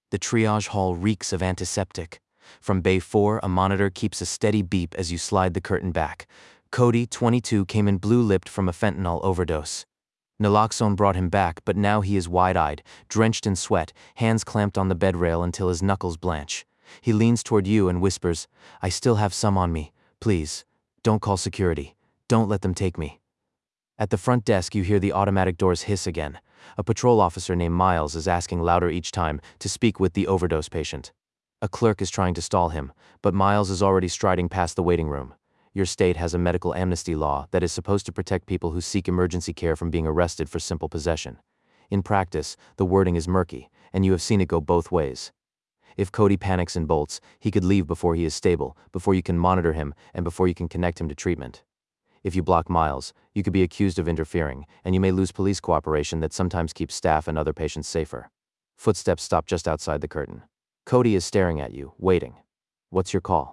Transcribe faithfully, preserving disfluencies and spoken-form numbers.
The triage hall reeks of antiseptic. From bay four, a monitor keeps a steady beep as you slide the curtain back. Cody, twenty-two, came in blue-lipped from a fentanyl overdose. Naloxone brought him back, but now he is wide-eyed, drenched in sweat, hands clamped on the bed rail until his knuckles blanch. He leans toward you and whispers, "I still have some on me. Please, don't call security. Don't let them take me." At the front desk, you hear the automatic doors hiss again. A patrol officer named Miles is asking louder each time to speak with the overdose patient. A clerk is trying to stall him, but Miles is already striding past the waiting room. Your state has a medical amnesty law that is supposed to protect people who seek emergency care from being arrested for simple possession. In practice, the wording is murky, and you have seen it go both ways. If Cody panics and bolts, he could leave before he is stable, before you can monitor him, and before you can connect him to treatment. If you block Miles, you could be accused of interfering, and you may lose police cooperation that sometimes keeps staff and other patients safer. Footsteps stop just outside the curtain. Cody is staring at you, waiting. What's your call?